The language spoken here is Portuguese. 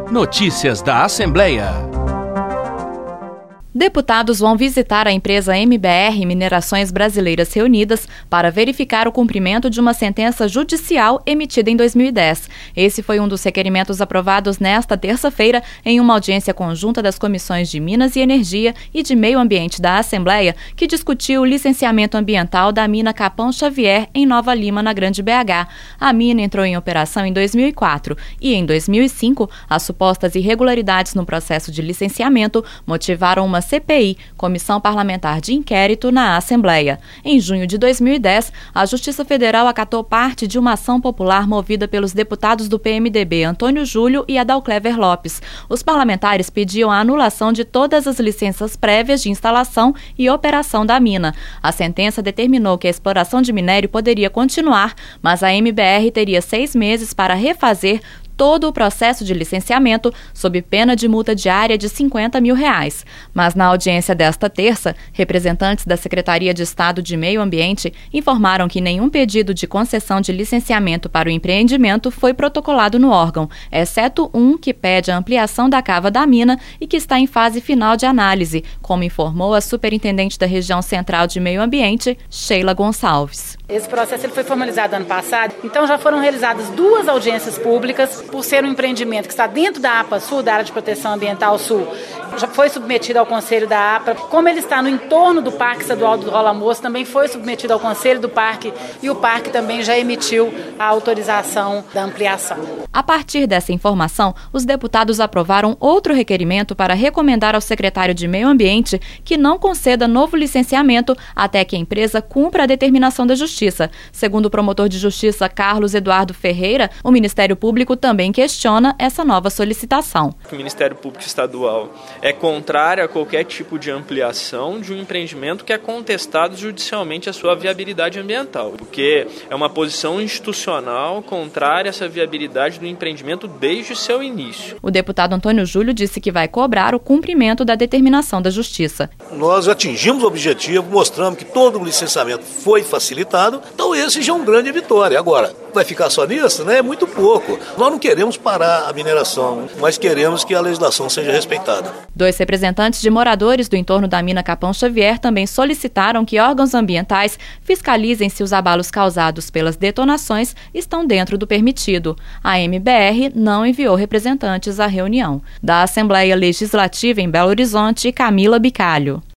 Notícias da Assembleia. Deputados vão visitar a empresa MBR Minerações Brasileiras Reunidas para verificar o cumprimento de uma sentença judicial emitida em 2010. Esse foi um dos requerimentos aprovados nesta terça-feira em uma audiência conjunta das comissões de Minas e Energia e de Meio Ambiente da Assembleia, que discutiu o licenciamento ambiental da mina Capão Xavier, em Nova Lima, na Grande BH. A mina entrou em operação em 2004 e, em 2005, as supostas irregularidades no processo de licenciamento motivaram uma CPI, Comissão Parlamentar de Inquérito, na Assembleia. Em junho de 2010, a Justiça Federal acatou parte de uma ação popular movida pelos deputados do PMDB Antônio Júlio e Adalclever Lopes. Os parlamentares pediam a anulação de todas as licenças prévias de instalação e operação da mina. A sentença determinou que a exploração de minério poderia continuar, mas a MBR teria 6 meses para refazer todo o processo de licenciamento, sob pena de multa diária de R$50 mil. Mas na audiência desta terça, representantes da Secretaria de Estado de Meio Ambiente informaram que nenhum pedido de concessão de licenciamento para o empreendimento foi protocolado no órgão, exceto um que pede a ampliação da cava da mina e que está em fase final de análise, como informou a superintendente da Região Central de Meio Ambiente, Sheila Gonçalves. Esse processo ele foi formalizado ano passado, então já foram realizadas 2 audiências públicas. Por ser um empreendimento que está dentro da APA Sul, da Área de Proteção Ambiental Sul, já foi submetido ao Conselho da APA. Como ele está no entorno do Parque Estadual do Rola Moço, também foi submetido ao Conselho do Parque e o Parque também já emitiu a autorização da ampliação. A partir dessa informação, os deputados aprovaram outro requerimento para recomendar ao secretário de Meio Ambiente que não conceda novo licenciamento até que a empresa cumpra a determinação da Justiça. Segundo o promotor de Justiça Carlos Eduardo Ferreira, o Ministério Público também questiona essa nova solicitação. O Ministério Público Estadual é contrário a qualquer tipo de ampliação de um empreendimento que é contestado judicialmente a sua viabilidade ambiental, porque é uma posição institucional contrária a essa viabilidade do empreendimento desde seu início. O deputado Antônio Júlio disse que vai cobrar o cumprimento da determinação da Justiça. Nós atingimos o objetivo, mostramos que todo o licenciamento foi facilitado, então esse já é uma grande vitória. Agora, vai ficar só nisso? Né? É muito pouco. Nós não queremos parar a mineração, mas queremos que a legislação seja respeitada. 2 representantes de moradores do entorno da mina Capão Xavier também solicitaram que órgãos ambientais fiscalizem se os abalos causados pelas detonações estão dentro do permitido. A MBR não enviou representantes à reunião. Da Assembleia Legislativa em Belo Horizonte, Camila Bicalho.